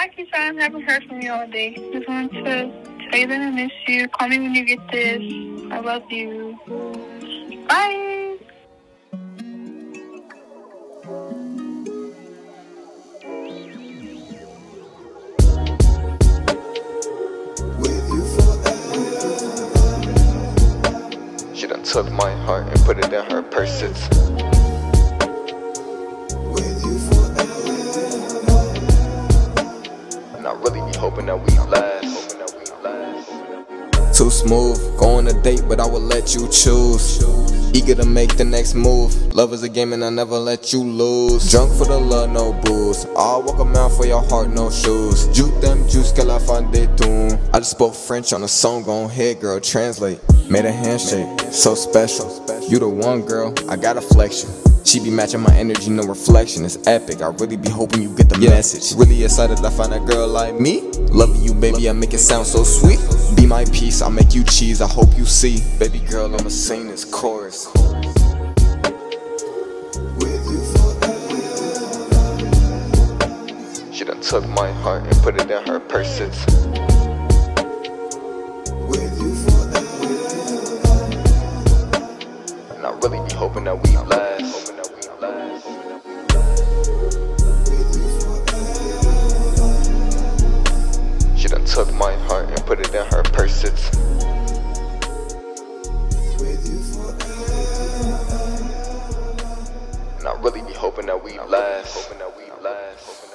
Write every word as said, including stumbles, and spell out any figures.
Hi, Keisha. I haven't heard from you all day. Just wanted to tell you that I miss you. Call me when you get this. I love you. Bye. She done took my heart and put it in her purses. And I really be hoping that we last. Too smooth, go on a date, but I will let you choose. Eager to make the next move. Love is a game and I never let you lose. Drunk for the love, no booze. I'll walk a mile for your heart, no shoes. Juke them juice que la fin de tout. I just spoke French on a song, gon' hit, girl, translate. Made a handshake, so special. You the one, girl, I gotta flex you. She be matching my energy, no reflection. It's epic, I really be hoping you get the yeah. message. Really excited I find a girl like me. Loving you, baby, I make it sound so sweet. Be my piece, I'll make you cheese, I hope you see. Baby girl, I'ma sing this chorus. She done took my heart and put it in her purses. And I really be hoping that we last. She done took my heart and put it in her purses. And I really be hoping that we last.